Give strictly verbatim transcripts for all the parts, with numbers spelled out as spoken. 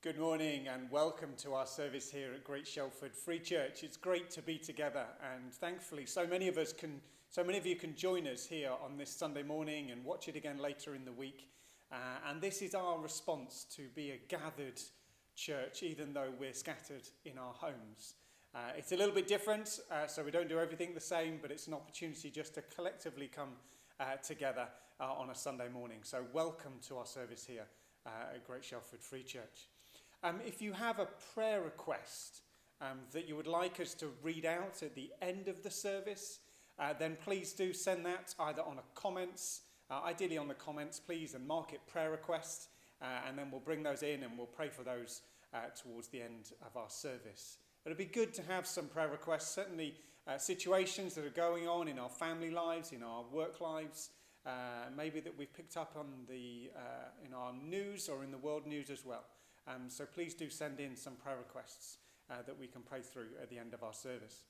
Good morning and welcome to our service here at Great Shelford Free Church. It's great to be together, and thankfully so many of us can, so many of you can join us here on this Sunday morning and watch it again later in the week. Uh, and this is our response to be a gathered church, even though we're scattered in our homes. Uh, it's a little bit different, uh, so we don't do everything the same, but it's an opportunity just to collectively come uh, together uh, on a Sunday morning. So welcome to our service here uh, at Great Shelford Free Church. Um, if you have a prayer request um, that you would like us to read out at the end of the service, uh, then please do send that either on a comments, uh, ideally on the comments, please, and mark it prayer request, uh, and then we'll bring those in and we'll pray for those uh, towards the end of our service. It'll be good to have some prayer requests, certainly uh, situations that are going on in our family lives, in our work lives, uh, maybe that we've picked up on the uh, in our news or in the world news as well. Um, so please do send in some prayer requests uh, that we can pray through at the end of our service.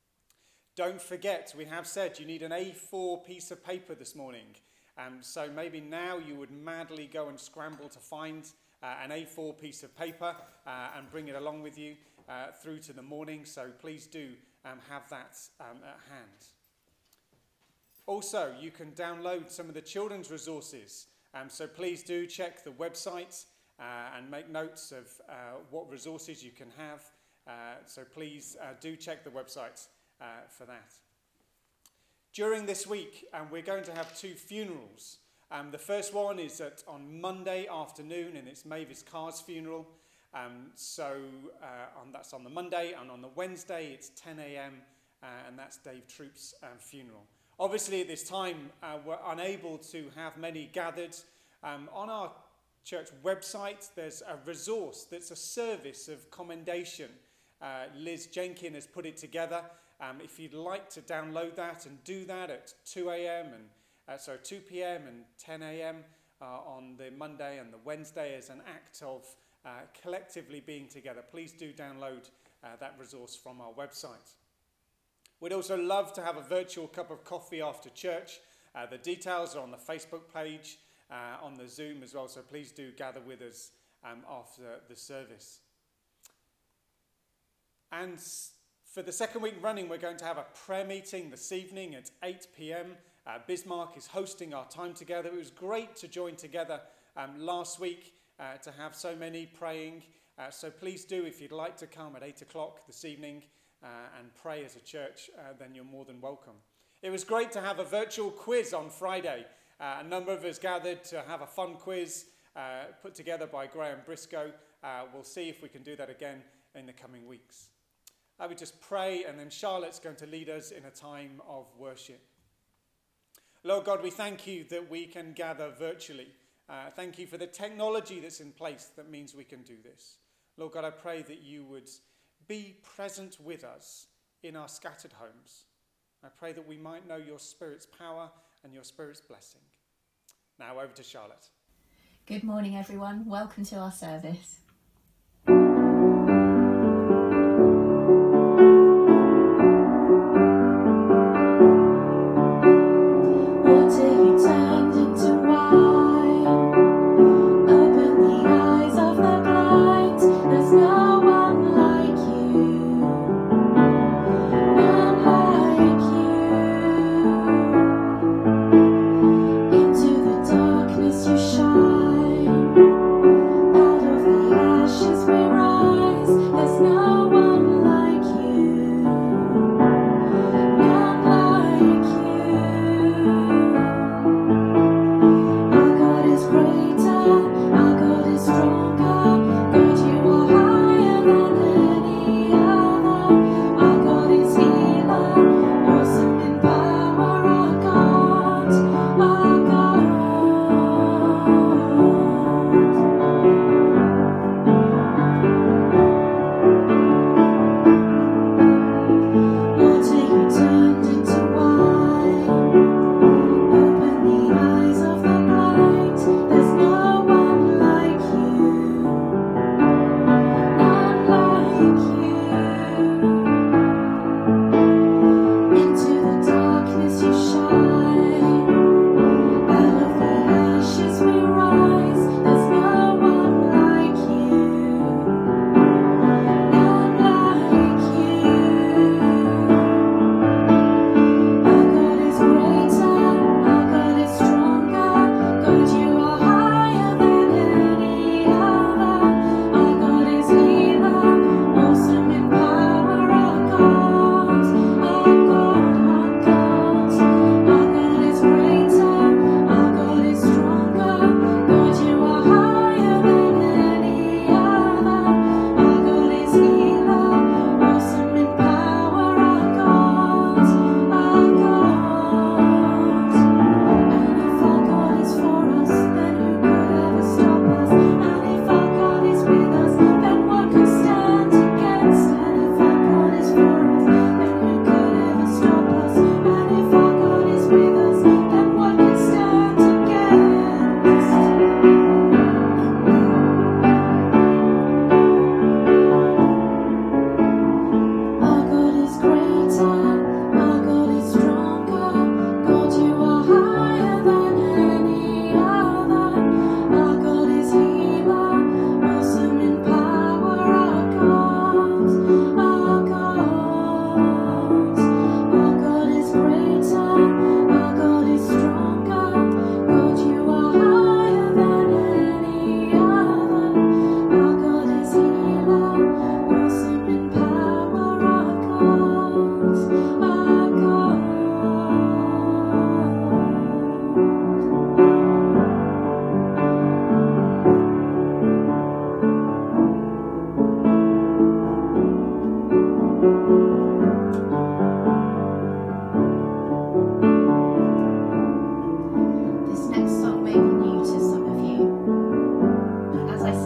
Don't forget, we have said you need an A four piece of paper this morning. Um, so maybe now you would madly go and scramble to find uh, an A four piece of paper uh, and bring it along with you uh, through to the morning. So please do um, have that um, at hand. Also, you can download some of the children's resources. Um, so please do check the website Uh, and make notes of uh, what resources you can have. Uh, so please uh, do check the website uh, for that. During this week, um, we're going to have two funerals. Um, the first one is at, on Monday afternoon, and it's Mavis Carr's funeral. Um, so uh, on, that's on the Monday, and on the Wednesday, it's ten a.m., uh, and that's Dave Troop's um, funeral. Obviously, at this time, uh, we're unable to have many gathered. Um, on our church website, there's a resource that's a service of commendation. Uh, Liz Jenkin has put it together. Um, if you'd like to download that and do that at two a.m. and uh, so two p.m. and ten a.m. Uh, on the Monday and the Wednesday as an act of uh, collectively being together, please do download uh, that resource from our website. We'd also love to have a virtual cup of coffee after church. Uh, the details are on the Facebook page. Uh, on the Zoom as well, so please do gather with us um, after the service. And for the second week running, we're going to have a prayer meeting this evening at eight p.m. Uh, Bismarck is hosting our time together. It was great to join together um, last week uh, to have so many praying. Uh, so please do, if you'd like to come at eight o'clock this evening uh, and pray as a church, uh, then you're more than welcome. It was great to have a virtual quiz on Friday. Uh, a number of us gathered to have a fun quiz uh, put together by Graham Briscoe. Uh, we'll see if we can do that again in the coming weeks. I would just pray, and then Charlotte's going to lead us in a time of worship. Lord God, we thank you that we can gather virtually. Uh, thank you for the technology that's in place that means we can do this. Lord God, I pray that you would be present with us in our scattered homes. I pray that we might know your Spirit's power and your Spirit's blessing. Now over to Charlotte. Good morning, everyone. Welcome to our service. Into the darkness you shine, out of the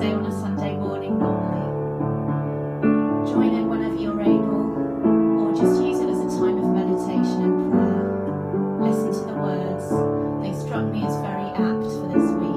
say on a Sunday morning normally. Join in whenever you're able, or just use it as a time of meditation and prayer. Listen to the words. They struck me as very apt for this week.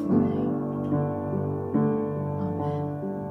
wonderful name. Amen.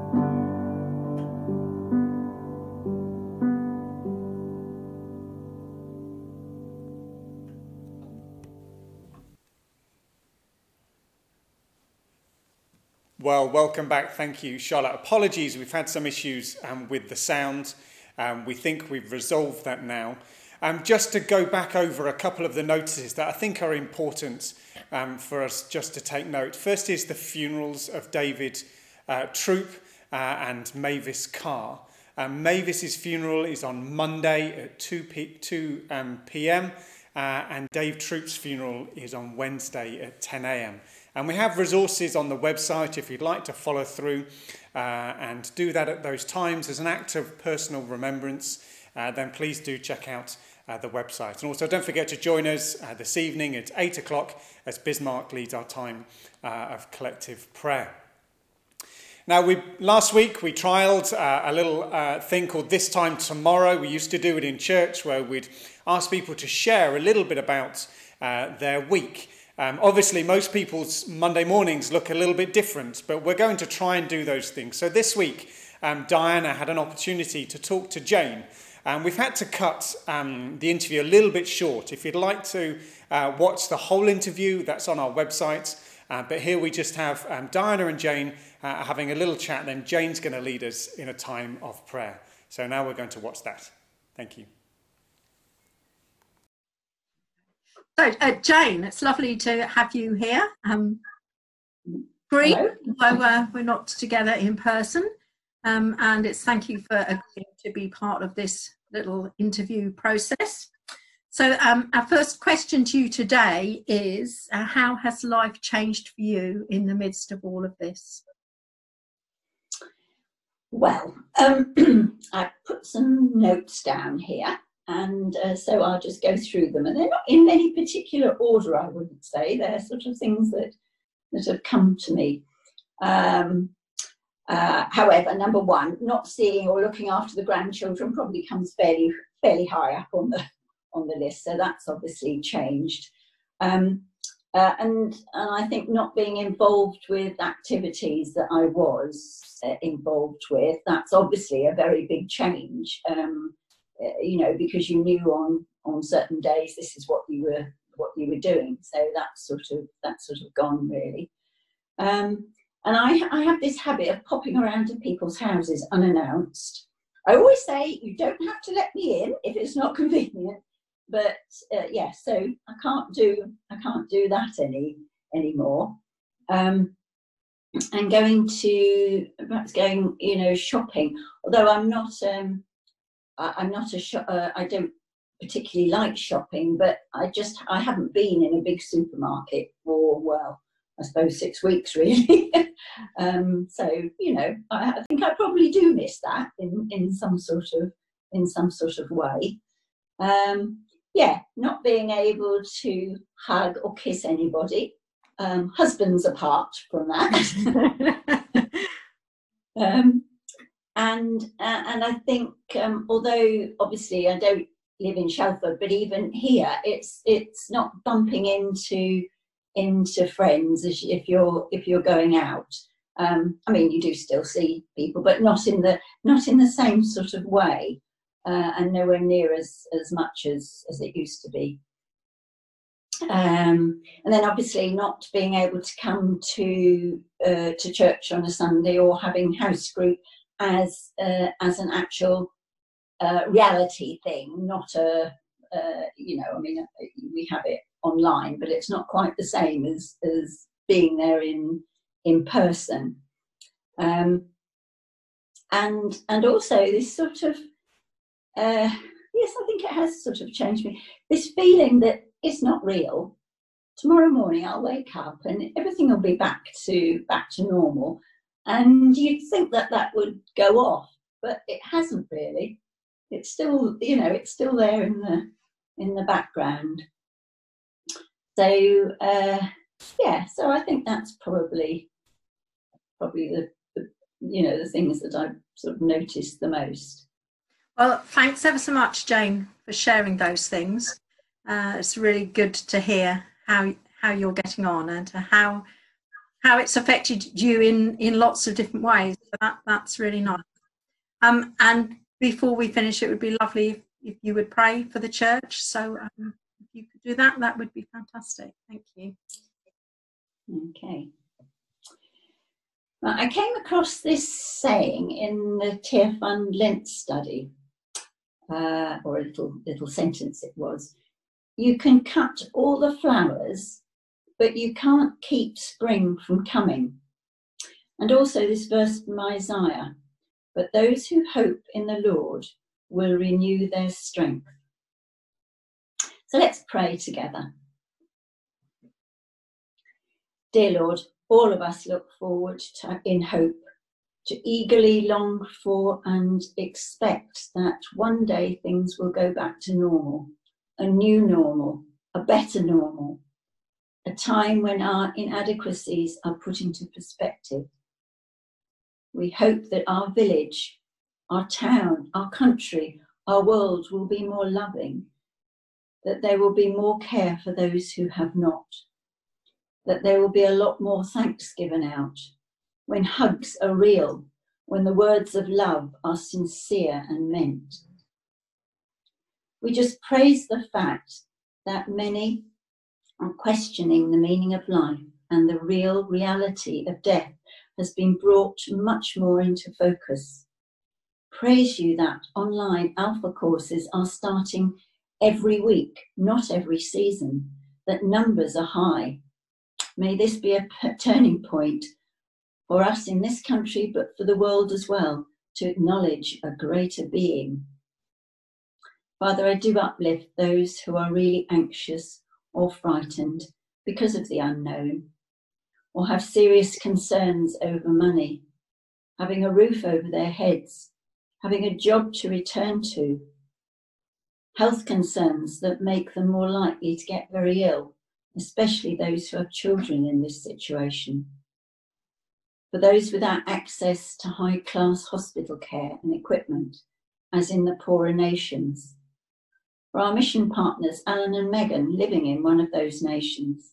Well, welcome back. Thank you, Charlotte. Apologies, we've had some issues um, with the sound. Um, we think we've resolved that now. Um, just to go back over a couple of the notices that I think are important um, for us just to take note. First is the funerals of David uh, Troop uh, and Mavis Carr. Um, Mavis's funeral is on Monday at two p m uh, and Dave Troop's funeral is on Wednesday at ten a m And we have resources on the website if you'd like to follow through uh, and do that at those times as an act of personal remembrance. Uh, then please do check out uh, the website. And also don't forget to join us uh, this evening at eight o'clock as Bismarck leads our time uh, of collective prayer. Now, we last week we trialled uh, a little uh, thing called This Time Tomorrow. We used to do it in church where we'd ask people to share a little bit about uh, their week. Um, obviously, most people's Monday mornings look a little bit different, but we're going to try and do those things. So this week, um, Diana had an opportunity to talk to Jane. And we've had to cut um, the interview a little bit short. If you'd like to uh, watch the whole interview, that's on our website. Uh, but here we just have um, Diana and Jane uh, having a little chat. Then Jane's going to lead us in a time of prayer. So now we're going to watch that. Thank you. So, uh, Jane, it's lovely to have you here. Um, Great, although uh, we're not together in person. Um, and it's thank you for agreeing to be part of this little interview process. So um, our first question to you today is, uh, how has life changed for you in the midst of all of this? Well, um, I put some notes down here. And uh, so I'll just go through them. And they're not in any particular order, I wouldn't say. They're sort of things that, that have come to me. Um, uh, however, number one, not seeing or looking after the grandchildren probably comes fairly fairly high up on the on the list. So that's obviously changed. Um, uh, and, and I think not being involved with activities that I was uh, involved with, that's obviously a very big change. Um, you know, because you knew on on certain days this is what you were what you were doing. So that's sort of that's sort of gone really. Um, and I I have this habit of popping around to people's houses unannounced. I always say you don't have to let me in if it's not convenient. But uh, yeah, so I can't do I can't do that any anymore. Um, and going to perhaps going you know shopping, although I'm not. Um, I'm not a shop, uh, I don't particularly like shopping, but I just, I haven't been in a big supermarket for, well, I suppose six weeks really. um, so, you know, I, I think I probably do miss that in, in some sort of, in some sort of way. Um, yeah, not being able to hug or kiss anybody, um, husbands apart from that. um, And uh, and I think um, although obviously I don't live in Shelford, but even here it's it's not bumping into into friends as if you're if you're going out. Um, I mean, you do still see people, but not in the not in the same sort of way, uh, and nowhere near as as much as as it used to be. Um, and then obviously not being able to come to uh, to church on a Sunday or having house group as uh, as an actual uh, reality thing, not a uh, you know I mean we have it online, but it's not quite the same as as being there in in person. Um, and and also this sort of uh, yes, I think it has sort of changed me. This feeling that it's not real. Tomorrow morning I'll wake up and everything will be back to back to normal. And you'd think that that would go off, but it hasn't really. It's still, you know, it's still there in the in the background. So uh, yeah, so I think that's probably probably the, the you know the things that I've sort of noticed the most. Well, thanks ever so much, Jane, for sharing those things. Uh, it's really good to hear how how you're getting on and how. how it's affected you in, in lots of different ways. So that, that's really nice. Um, and before we finish, it would be lovely if, if you would pray for the church. So um, if you could do that, that would be fantastic. Thank you. Okay. Well, I came across this saying in the Tearfund Lent study, uh, or a little, little sentence it was. You can cut all the flowers, but you can't keep spring from coming. And also this verse from Isaiah, but those who hope in the Lord will renew their strength. So let's pray together. Dear Lord, all of us look forward to, in hope, to eagerly long for and expect that one day things will go back to normal, a new normal, a better normal, a time when our inadequacies are put into perspective. We hope that our village, our town, our country, our world will be more loving, that there will be more care for those who have not, that there will be a lot more thanks given out, when hugs are real, when the words of love are sincere and meant. We just praise the fact that many are questioning the meaning of life, and the real reality of death has been brought much more into focus. Praise you that online Alpha courses are starting every week, not every season, that numbers are high. May this be a turning point for us in this country, but for the world as well, to acknowledge a greater being. Father, I do uplift those who are really anxious or frightened because of the unknown, or have serious concerns over money, having a roof over their heads, having a job to return to, health concerns that make them more likely to get very ill, especially those who have children in this situation. For those without access to high-class hospital care and equipment, as in the poorer nations. For our mission partners, Alan and Megan, living in one of those nations.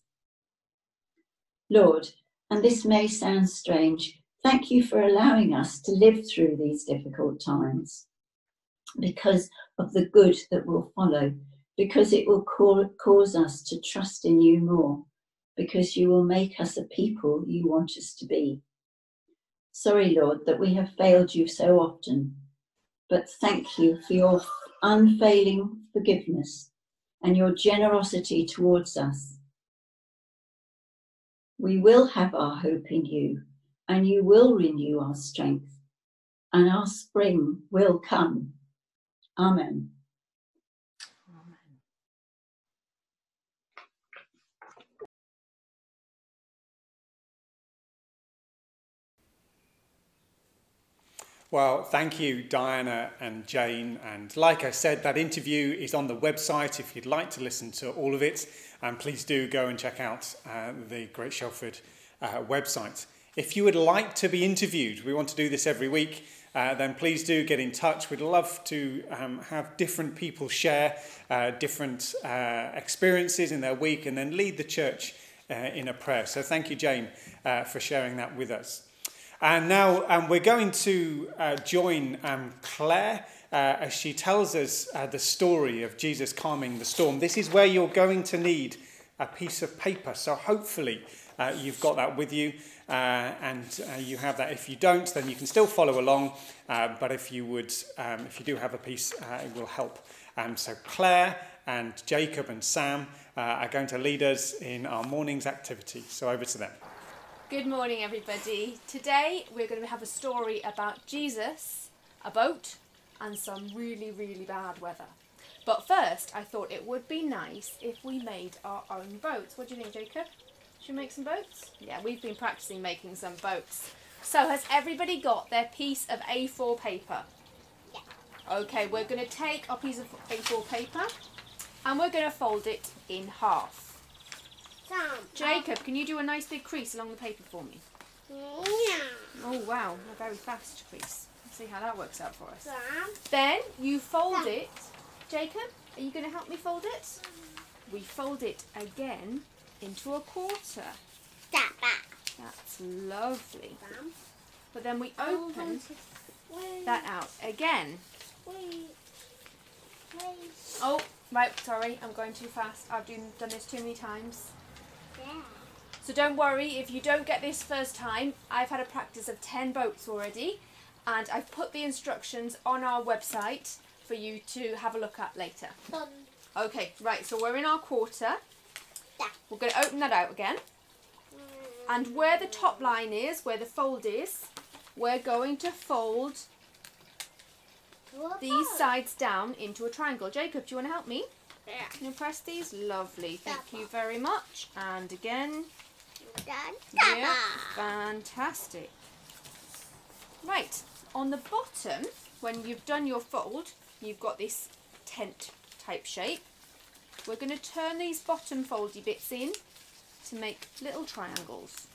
Lord, and this may sound strange, thank you for allowing us to live through these difficult times because of the good that will follow, because it will cause us to trust in you more, because you will make us a people you want us to be. Sorry, Lord, that we have failed you so often, but thank you for your unfailing forgiveness and your generosity towards us. We will have our hope in you, and you will renew our strength, and our spring will come. Amen. Well, thank you, Diana and Jane. And like I said, that interview is on the website if you'd like to listen to all of it. And please do go and check out uh, the Great Shelford uh, website. If you would like to be interviewed, we want to do this every week, uh, then please do get in touch. We'd love to um, have different people share uh, different uh, experiences in their week and then lead the church uh, in a prayer. So thank you, Jane, uh, for sharing that with us. And now um, we're going to uh, join um, Claire uh, as she tells us uh, the story of Jesus calming the storm. This is where you're going to need a piece of paper. So hopefully uh, you've got that with you uh, and uh, you have that. If you don't, then you can still follow along. Uh, but if you would, um, if you do have a piece, uh, it will help. Um, so Claire and Jacob and Sam uh, are going to lead us in our morning's activity. So over to them. Good morning, everybody. Today we're going to have a story about Jesus, a boat, and some really, really bad weather. But first, I thought it would be nice if we made our own boats. What do you think, Jacob? Should we make some boats? Yeah, we've been practicing making some boats. So has everybody got their piece of A four paper? Yeah. Okay, we're going to take our piece of A four paper and we're going to fold it in half. Jacob, can you do a nice big crease along the paper for me? Yeah. Oh wow, a very fast crease. Let's see how that works out for us. Yeah. Then you fold it. Jacob, are you going to help me fold it? We fold it again into a quarter. That's lovely. Bam. But then we I want open to- Wait, that out again. Wait. Wait. Oh, right, sorry, I'm going too fast. I've done, done this too many times. Yeah. So don't worry, if you don't get this first time, I've had a practice of ten boats already, and I've put the instructions on our website for you to have a look at later. Done. Okay, right, so we're in our quarter. Yeah. We're going to open that out again. And where the top line is, where the fold is, we're going to fold What these about- sides down into a triangle. Jacob, do you want to help me? Yeah. Can you press these? Lovely, thank That you very much. And again, Dad. yeah, fantastic. Right, on the bottom, when you've done your fold, you've got this tent type shape. We're going to turn these bottom foldy bits in to make little triangles.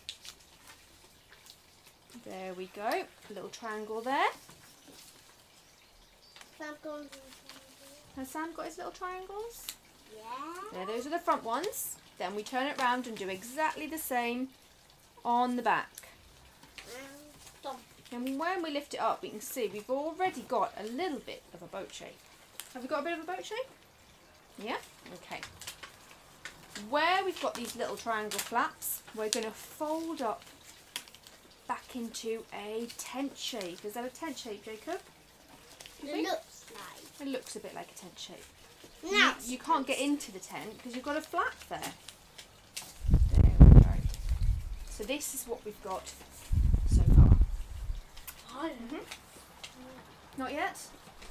There we go, a little triangle there. Sam going. Has Sam got his little triangles? Yeah. There, those are the front ones. Then we turn it round and do exactly the same on the back. Done. And when we lift it up, we can see we've already got a little bit of a boat shape. Have we got a bit of a boat shape? Yeah? Okay. Where we've got these little triangle flaps, we're going to fold up back into a tent shape. Is that a tent shape, Jacob? Do you It think? looks like. It looks a bit like a tent shape. Now You, you can't get into the tent because you've got a flap there. There we go. So this is what we've got so far. Mm-hmm. Not yet?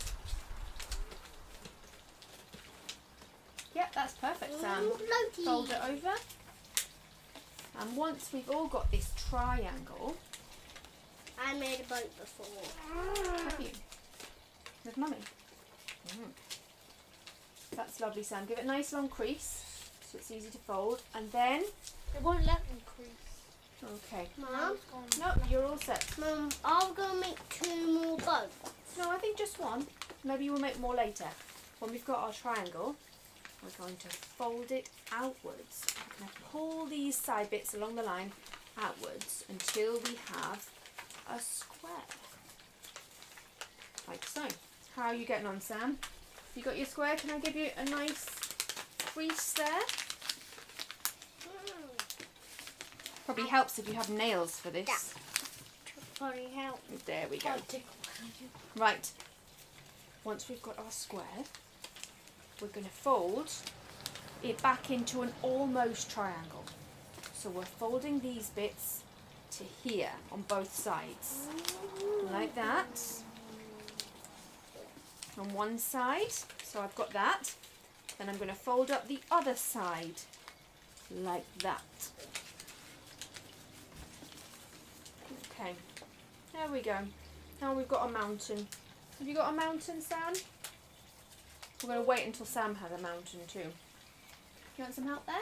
Yep, that's perfect, Sam. Floaty. Fold it over. And once we've all got this triangle, I made a boat before. have you? With Mummy? Mm. That's lovely, Sam. Give it a nice long crease so it's easy to fold. And then, It won't let me crease. okay. Mum, No, you're all set. Mum, I'm gonna make two more boats. No, I think just one. Maybe we'll make more later. When we've got our triangle, we're going to fold it outwards. We're going to pull these side bits along the line outwards until we have a square. Like so. How are you getting on, Sam? You got your square? Can I give you a nice crease there? Probably helps if you have nails for this. Probably help. There we go. Right. Once we've got our square, we're going to fold it back into an almost triangle. So we're folding these bits to here on both sides. Like that. On one side. So I've got that. Then I'm going to fold up the other side. Like that. Okay. There we go. Now we've got a mountain. Have you got a mountain, Sam? We're going to wait until Sam has a mountain too. You want some help there?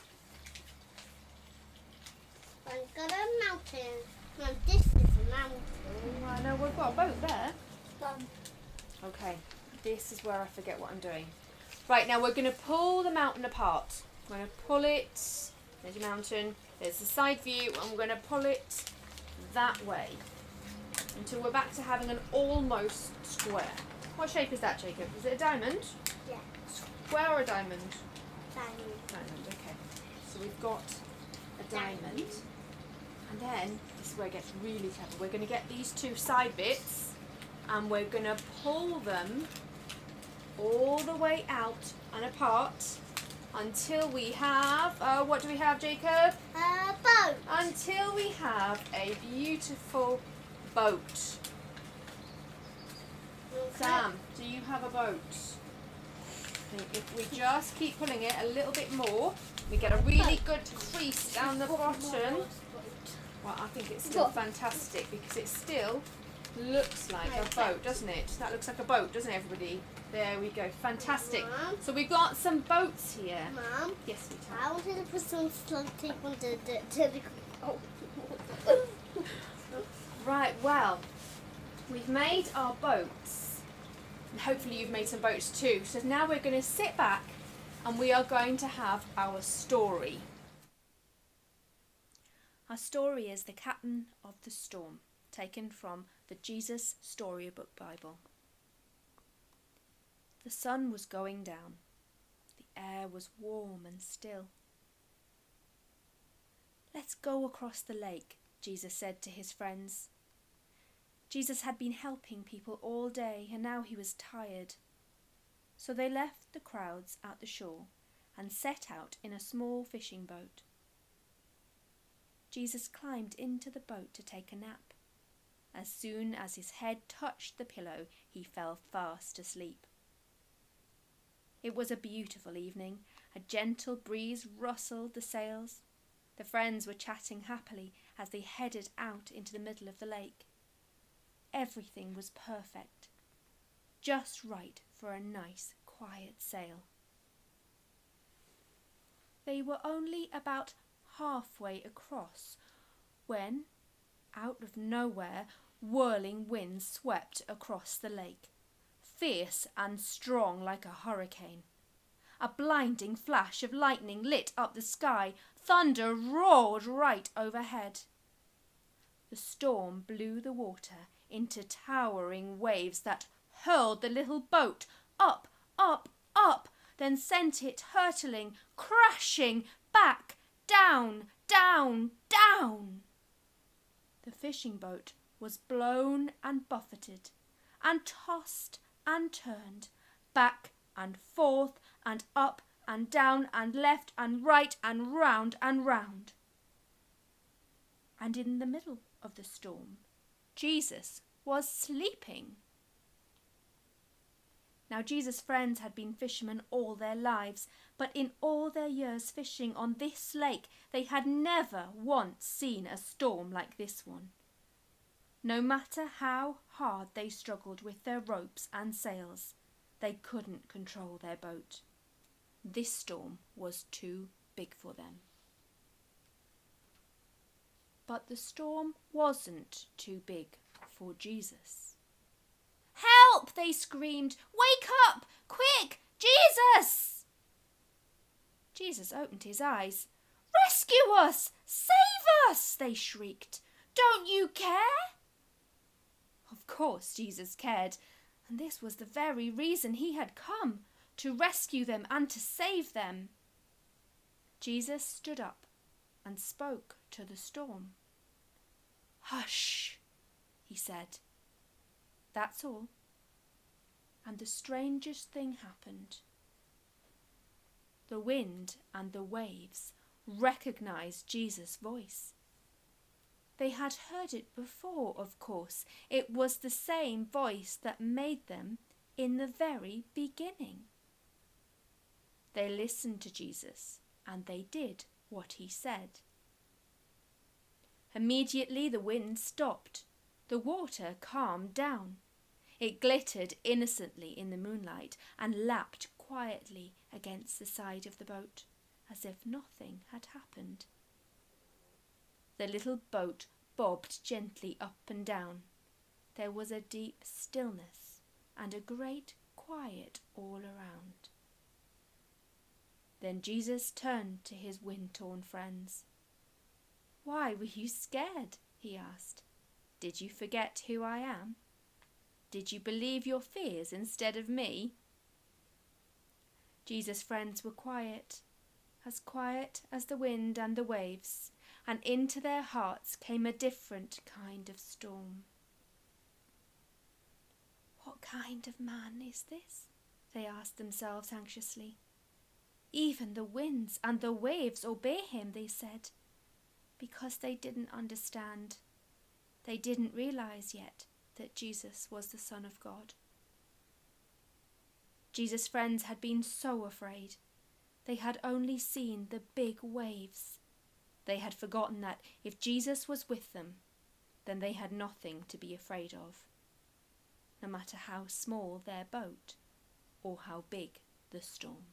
I've got a mountain. Now this is a mountain. I know we've got a boat there. Done. Okay, this is where I forget what I'm doing. Right, now we're going to pull the mountain apart. We're going to pull it. There's your mountain. There's the side view, and we're going to pull it that way until we're back to having an almost square. What shape is that, Jacob? Is it a diamond? Yeah. Square or a diamond? Diamond. Diamond, okay. So we've got a diamond. And then, this is where it gets really clever. We're going to get these two side bits and we're going to pull them all the way out and apart until we have, uh, what do we have, Jacob? A boat. Until we have a beautiful boat. Sam, do you have a boat? I think if we just keep pulling it a little bit more, we get a really good crease down the bottom. Well, I think it's still fantastic because it still looks like a boat, doesn't it? That looks like a boat, doesn't it, everybody? There we go. Fantastic. Mom? So we've got some boats here. Mum, Yes, we I can. wanted to put some sellotape tape on the, the, to the oh. Right, well, we've made our boats. And hopefully you've made some boats too. So now we're going to sit back and we are going to have our story. Our story is The Captain of the Storm, taken from the Jesus Storybook Bible. The sun was going down. The air was warm and still. "Let's go across the lake," Jesus said to his friends. Jesus had been helping people all day, and now he was tired. So they left the crowds at the shore and set out in a small fishing boat. Jesus climbed into the boat to take a nap. As soon as his head touched the pillow, he fell fast asleep. It was a beautiful evening. A gentle breeze rustled the sails. The friends were chatting happily as they headed out into the middle of the lake. Everything was perfect, just right for a nice, quiet sail. They were only about halfway across when, out of nowhere, whirling winds swept across the lake, fierce and strong like a hurricane. A blinding flash of lightning lit up the sky. Thunder roared right overhead. The storm blew the water into towering waves that hurled the little boat up, up, up, then sent it hurtling, crashing back, down, down, down. The fishing boat was blown and buffeted, and tossed and turned, back and forth and up and down and left and right and round and round. And in the middle of the storm, Jesus was sleeping. Now Jesus' friends had been fishermen all their lives, but in all their years fishing on this lake, they had never once seen a storm like this one. No matter how hard they struggled with their ropes and sails, they couldn't control their boat. This storm was too big for them. But the storm wasn't too big for Jesus. "Help!" they screamed. "Wake up! Quick! Jesus!" Jesus opened his eyes. "Rescue us! Save us!" they shrieked. "Don't you care?" Of course Jesus cared, and this was the very reason he had come, to rescue them and to save them. Jesus stood up and spoke to the storm. "Hush," he said. That's all. And the strangest thing happened. The wind and the waves recognized Jesus' voice. They had heard it before, of course. It was the same voice that made them in the very beginning. They listened to Jesus, and they did what he said. Immediately the wind stopped. The water calmed down. It glittered innocently in the moonlight and lapped quietly against the side of the boat, as if nothing had happened. The little boat bobbed gently up and down. There was a deep stillness and a great quiet all around. Then Jesus turned to his wind-torn friends. "Why were you scared?" he asked. "Did you forget who I am? Did you believe your fears instead of me?" Jesus' friends were quiet, as quiet as the wind and the waves, and into their hearts came a different kind of storm. "What kind of man is this?" they asked themselves anxiously. "Even the winds and the waves obey him," they said, because they didn't understand. They didn't realize yet that Jesus was the Son of God. Jesus' friends had been so afraid. They had only seen the big waves. They had forgotten that if Jesus was with them, then they had nothing to be afraid of, no matter how small their boat or how big the storm.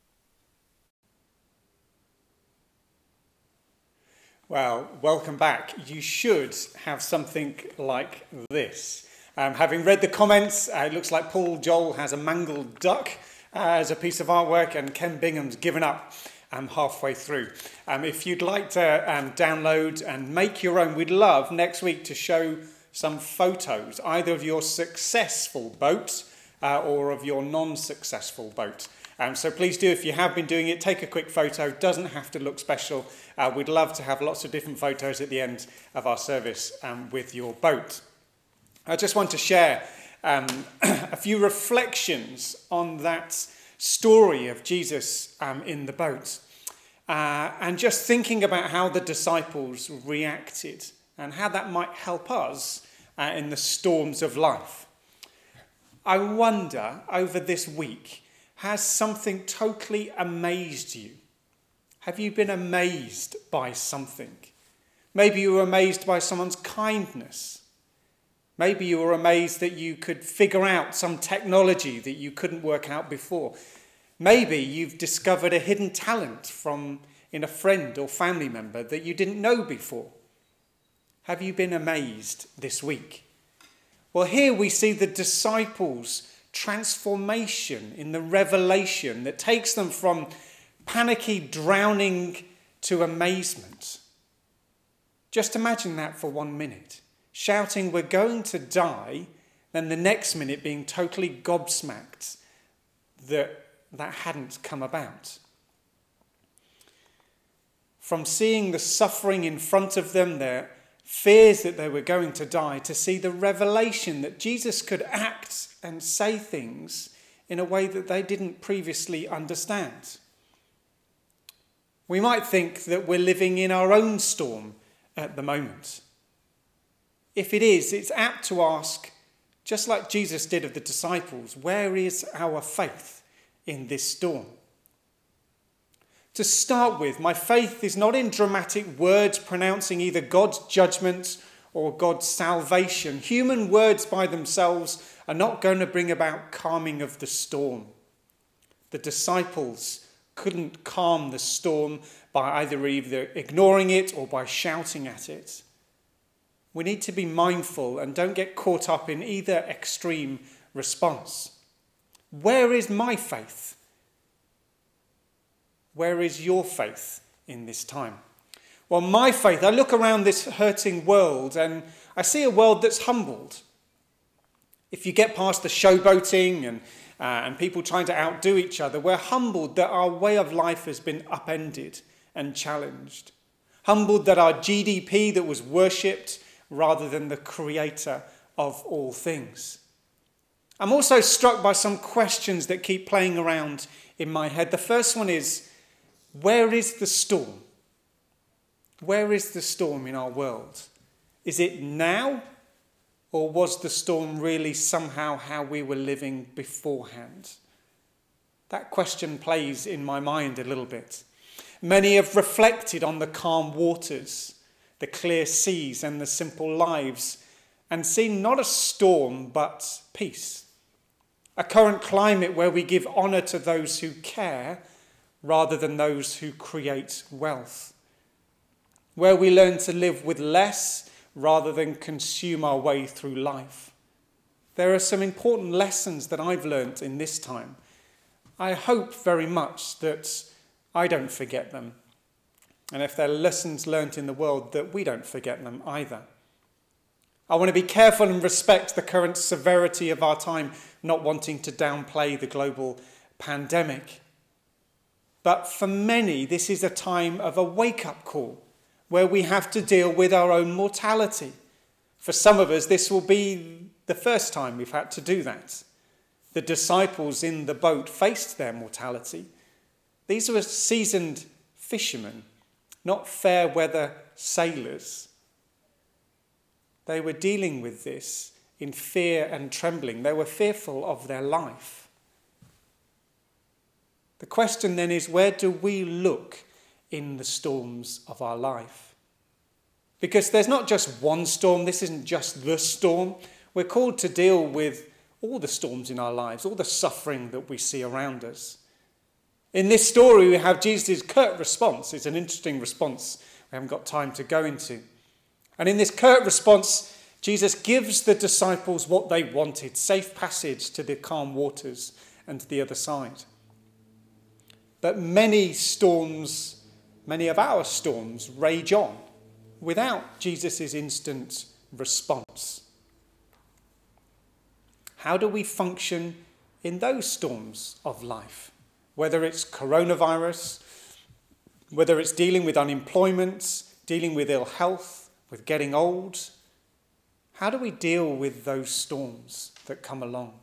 Well, welcome back. You should have something like this. Um, having read the comments, uh, it looks like Paul Joel has a mangled duck uh, as a piece of artwork, and Ken Bingham's given up um, halfway through. Um, if you'd like to um, download and make your own, we'd love next week to show some photos, either of your successful boat uh, or of your non-successful boat. Um, so please do, if you have been doing it, take a quick photo. It doesn't have to look special. Uh, we'd love to have lots of different photos at the end of our service um, with your boat. I just want to share um, a few reflections on that story of Jesus um, in the boat. Uh, and just thinking about how the disciples reacted and how that might help us uh, in the storms of life. I wonder, over this week, has something totally amazed you? Have you been amazed by something? Maybe you were amazed by someone's kindness. Maybe you were amazed that you could figure out some technology that you couldn't work out before. Maybe you've discovered a hidden talent from in a friend or family member that you didn't know before. Have you been amazed this week? Well, here we see the disciples' transformation in the revelation that takes them from panicky drowning to amazement. Just imagine that for one minute. Shouting, "We're going to die," then the next minute being totally gobsmacked that that hadn't come about. From seeing the suffering in front of them, their fears that they were going to die, to see the revelation that Jesus could act and say things in a way that they didn't previously understand. We might think that we're living in our own storm at the moment. If it is, it's apt to ask, just like Jesus did of the disciples, where is our faith in this storm? To start with, my faith is not in dramatic words pronouncing either God's judgment or God's salvation. Human words by themselves are not going to bring about calming of the storm. The disciples couldn't calm the storm by either either ignoring it or by shouting at it. We need to be mindful and don't get caught up in either extreme response. Where is my faith? Where is your faith in this time? Well, my faith, I look around this hurting world and I see a world that's humbled. If you get past the showboating and, uh, and people trying to outdo each other, we're humbled that our way of life has been upended and challenged. Humbled that our G D P that was worshipped rather than the creator of all things. I'm also struck by some questions that keep playing around in my head. The first one is, where is the storm? Where is the storm in our world? Is it now, or was the storm really somehow how we were living beforehand? That question plays in my mind a little bit. Many have reflected on the calm waters, the clear seas and the simple lives, and seen not a storm but peace. A current climate where we give honour to those who care rather than those who create wealth. Where we learn to live with less rather than consume our way through life. There are some important lessons that I've learnt in this time. I hope very much that I don't forget them. And if there are lessons learnt in the world, that we don't forget them either. I want to be careful and respect the current severity of our time, not wanting to downplay the global pandemic. But for many, this is a time of a wake-up call where we have to deal with our own mortality. For some of us, this will be the first time we've had to do that. The disciples in the boat faced their mortality. These were seasoned fishermen, not fair weather sailors. They were dealing with this in fear and trembling. They were fearful of their life. The question then is, where do we look in the storms of our life? Because there's not just one storm. This isn't just the storm. We're called to deal with all the storms in our lives, all the suffering that we see around us. In this story, we have Jesus' curt response. It's an interesting response we haven't got time to go into. And in this curt response, Jesus gives the disciples what they wanted, safe passage to the calm waters and to the other side. But many storms, many of our storms rage on without Jesus' instant response. How do we function in those storms of life? Whether it's coronavirus, whether it's dealing with unemployment, dealing with ill health, with getting old. How do we deal with those storms that come along?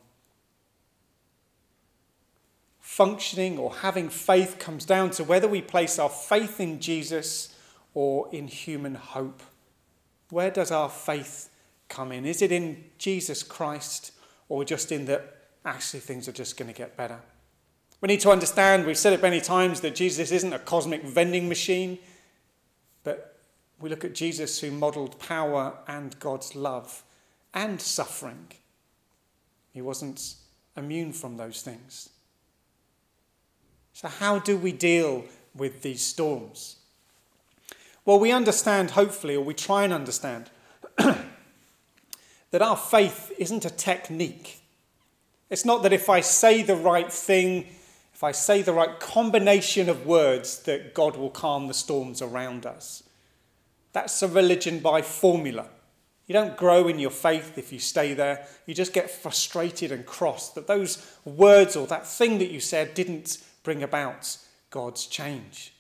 Functioning or having faith comes down to whether we place our faith in Jesus or in human hope. Where does our faith come in? Is it in Jesus Christ or just in that actually things are just going to get better? We need to understand, we've said it many times, that Jesus isn't a cosmic vending machine, but we look at Jesus who modelled power and God's love and suffering. He wasn't immune from those things. So how do we deal with these storms? Well, we understand, hopefully, or we try and understand, that our faith isn't a technique. It's not that if I say the right thing, if I say the right combination of words, that God will calm the storms around us. That's a religion by formula. You don't grow in your faith if you stay there. You just get frustrated and cross that those words or that thing that you said didn't bring about God's change.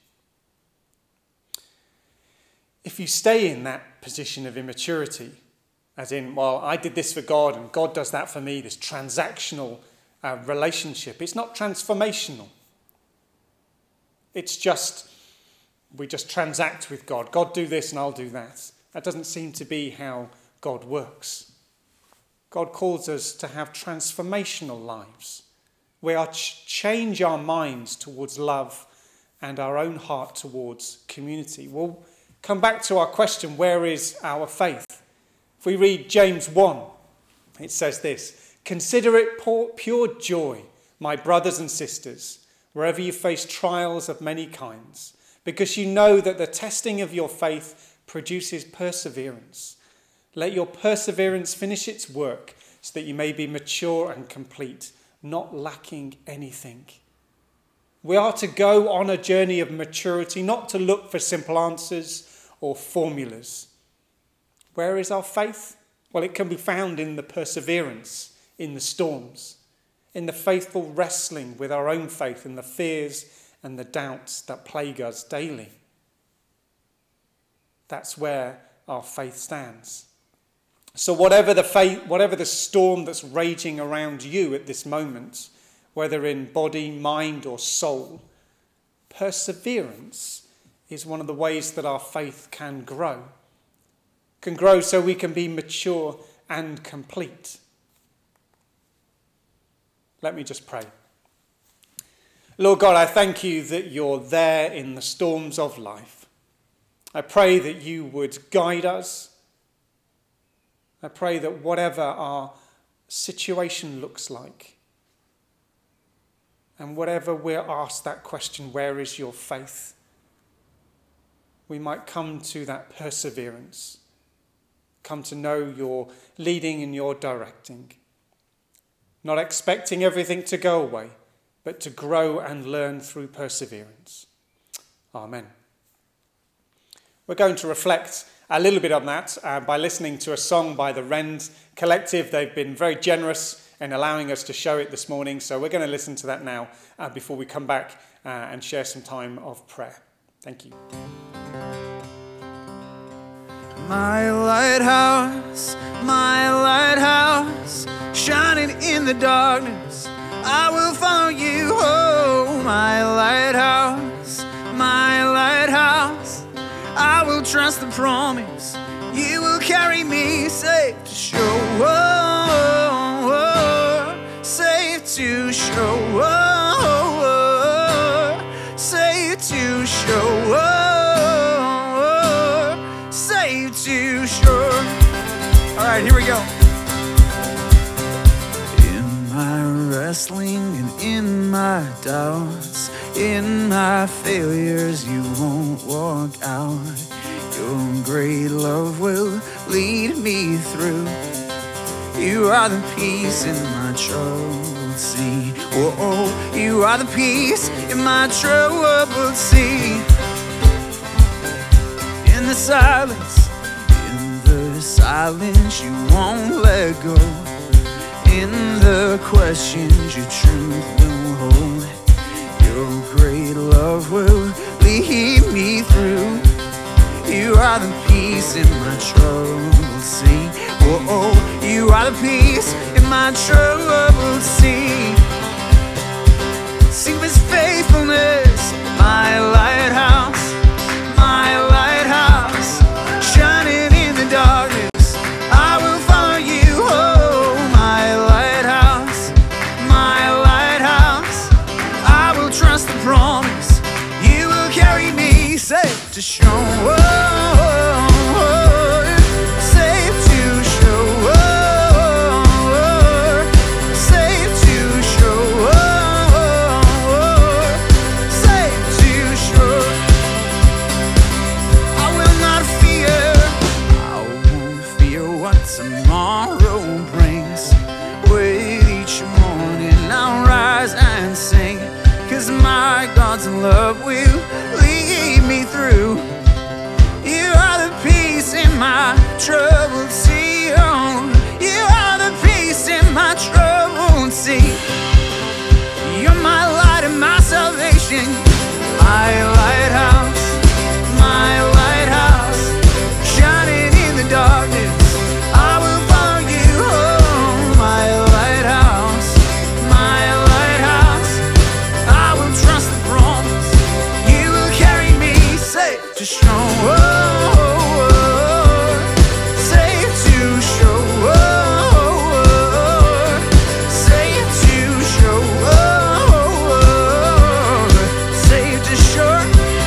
If you stay in that position of immaturity, as in, well, I did this for God and God does that for me, this transactional uh, relationship, it's not transformational. It's just, we just transact with God. God do this and I'll do that. That doesn't seem to be how God works. God calls us to have transformational lives, where we ch- change our minds towards love and our own heart towards community. We'll come back to our question, where is our faith? If we read James one, it says this: "Consider it pure joy, my brothers and sisters, wherever you face trials of many kinds, because you know that the testing of your faith produces perseverance. Let your perseverance finish its work, so that you may be mature and complete, not lacking anything." We are to go on a journey of maturity, not to look for simple answers or formulas. Where is our faith? Well, it can be found in the perseverance, in the storms, in the faithful wrestling with our own faith and the fears and the doubts that plague us daily. That's where our faith stands. So whatever the faith, whatever the storm that's raging around you at this moment, whether in body, mind, or soul, perseverance is one of the ways that our faith can grow. Can grow so we can be mature and complete. Let me just pray. Lord God, I thank you that you're there in the storms of life. I pray that you would guide us. I pray that whatever our situation looks like, and whatever we're asked that question, where is your faith? We might come to that perseverance, come to know your leading and your directing, not expecting everything to go away, but to grow and learn through perseverance. Amen. We're going to reflect a little bit on that uh, by listening to a song by the Rend Collective. They've been very generous in allowing us to show it this morning, so we're going to listen to that now uh, before we come back uh, and share some time of prayer. Thank you. My lighthouse, my lighthouse, shining in the darkness, I will follow you. Oh, my lighthouse, my lighthouse, I will trust the promise. You will carry me safe to shore. Oh, oh, safe to shore. Oh, oh, safe to shore. Oh, safe to shore. All right, here we go. In my wrestling and in my doubts, in my failures, you won't walk out. Your great love will lead me through. You are the peace in my troubled sea. Oh, oh, you are the peace in my troubled sea. In the silence, in the silence, you won't let go. In the questions, your truth will hold. Your great love will lead me through. You are the peace in my troubled sea. Oh, oh, you are the peace in my troubled sea. Sing of his faithfulness, my lighthouse, my lighthouse, shining in the darkness. I will follow you, oh, my lighthouse, my lighthouse. I will trust the promise. You will carry me safe to shore. Love will lead me through. You are the peace in my troubled sea. Oh, you are the peace in my troubled sea. You're my light and my salvation, my lighthouse, my lighthouse, shining in the darkness. I will follow you, oh, my lighthouse, my lighthouse. I will trust the promise. To show, oh, oh, oh, safe to show, oh, oh, safe to show, oh, oh, safe to show.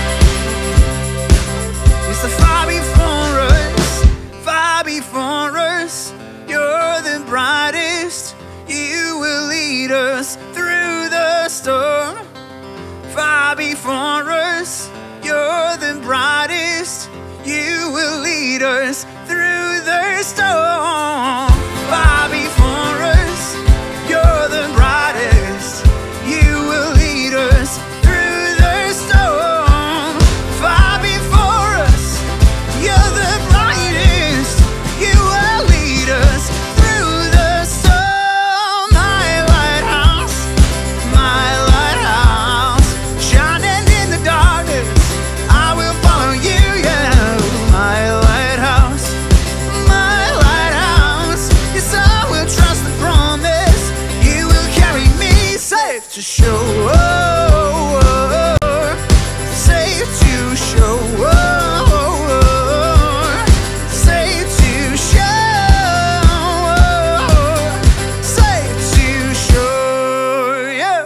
It's the far before us, far before us. You're the brightest. You will lead us through the storm. Far before us. You're the brightest. You will lead us through the storm. Far before us. You're the brightest. You will lead us through the storm. Far before us. You're the brightest. You will lead us through the storm. My lighthouse, my lighthouse, shining in the darkness. I will follow you, yeah, my lighthouse, my lighthouse. Yes, I will trust the promise. You will carry me safe to shore, oh, oh, safe to shore, oh, oh, safe to shore, oh, safe to shore, yeah.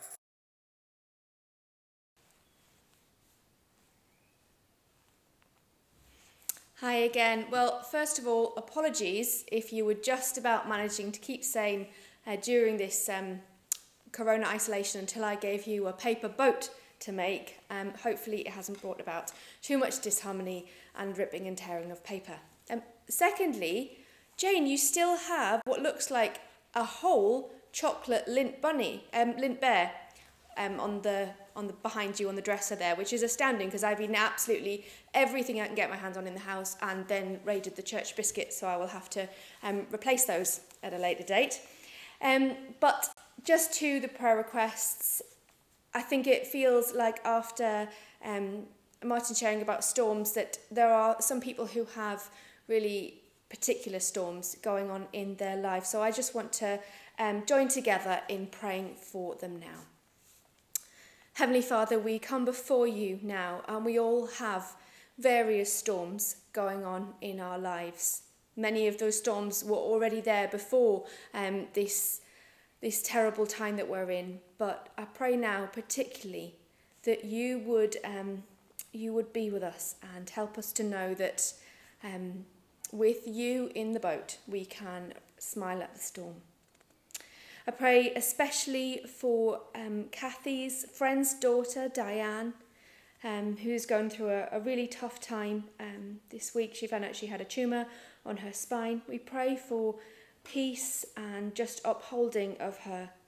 Hi again. Well, first of all, apologies if you were just about managing to keep sane uh, during this um, corona isolation until I gave you a paper boat to make. Um, hopefully it hasn't brought about too much disharmony and ripping and tearing of paper. Um, secondly, Jane, you still have what looks like a whole chocolate lint bunny, um, lint bear, um, on the on the behind you on the dresser there, which is astounding because I've eaten absolutely everything I can get my hands on in the house and then raided the church biscuits, so I will have to um, replace those at a later date. Um, but just to the prayer requests, I think it feels like after um, Martin sharing about storms that there are some people who have really particular storms going on in their life. So I just want to um, join together in praying for them now. Heavenly Father, we come before you now, and we all have various storms going on in our lives. Many of those storms were already there before um, this, this terrible time that we're in. But I pray now particularly that you would, um, you would be with us and help us to know that um, with you in the boat, we can smile at the storm. I pray especially for um, Kathy's friend's daughter, Diane, um, who's going through a, a really tough time um, this week. She found out she had a tumour on her spine. We pray for peace and just upholding of her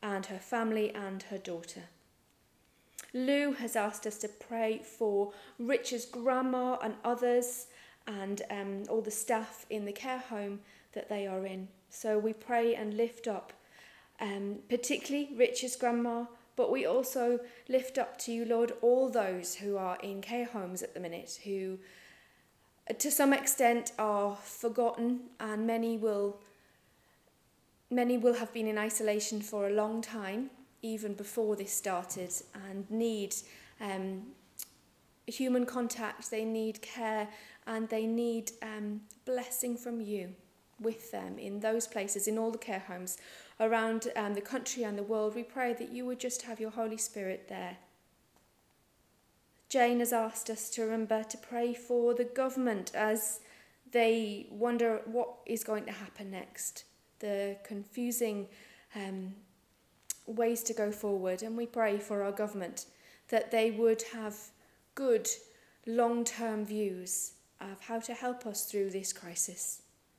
and her family and her daughter. Lou has asked us to pray for Richard's grandma and others and um, all the staff in the care home that they are in. So we pray and lift up um, particularly Richard's grandma, but we also lift up to you, Lord, all those who are in care homes at the minute, who to some extent are forgotten, and many will many will have been in isolation for a long time, even before this started, and need um, human contact, they need care, and they need um, blessing from you with them in those places, in all the care homes around um, the country and the world. We pray that you would just have your Holy Spirit there. Jane has asked us to remember to pray for the government as they wonder what is going to happen next, the confusing um, ways to go forward. And we pray for our government that they would have good long-term views of how to help us through this crisis.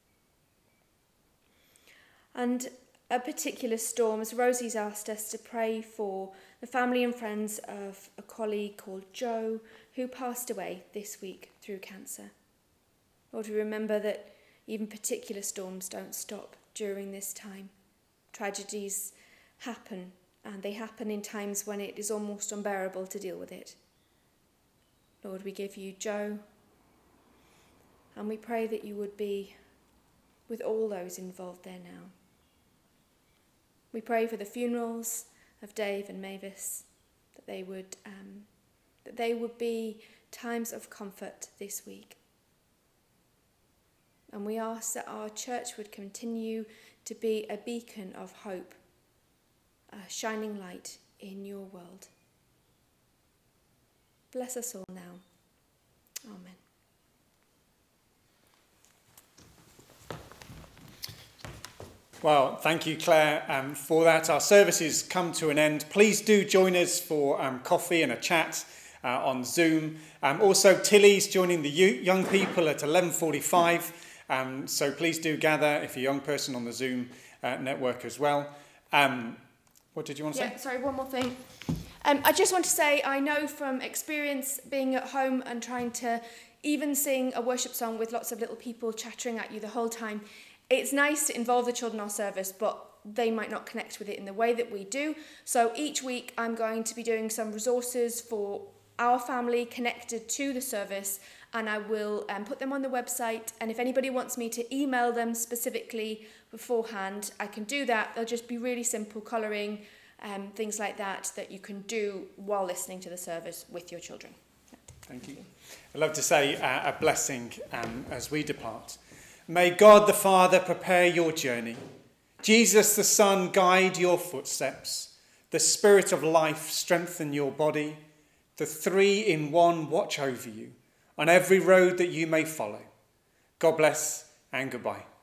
And a particular storm, as Rosie's asked us to pray for the family and friends of a colleague called Joe who passed away this week through cancer. Lord, we remember that even particular storms don't stop during this time. Tragedies happen, and they happen in times when it is almost unbearable to deal with it. Lord, we give you Joe, and we pray that you would be with all those involved there now. We pray for the funerals of Dave and Mavis, that they would um, that they would be times of comfort this week. And we ask that our church would continue to be a beacon of hope, a shining light in your world. Bless us all now. Amen. Well, thank you, Claire, um, for that. Our services come to an end. Please do join us for um, coffee and a chat uh, on Zoom. Um, also, Tilly's joining the young people at eleven forty-five. Um, so please do gather if you're a young person on the Zoom uh, network as well. Um, what did you want to yeah, say? Sorry, one more thing. Um, I just want to say, I know from experience being at home and trying to even sing a worship song with lots of little people chattering at you the whole time, it's nice to involve the children in our service, but they might not connect with it in the way that we do. So each week I'm going to be doing some resources for our family connected to the service, and I will um, put them on the website. And if anybody wants me to email them specifically beforehand, I can do that. They'll just be really simple colouring, um, things like that, that you can do while listening to the service with your children. Thank you. I'd love to say uh, a blessing um, as we depart. May God the Father prepare your journey. Jesus the Son guide your footsteps. The Spirit of life strengthen your body. The three in one watch over you on every road that you may follow. God bless and goodbye.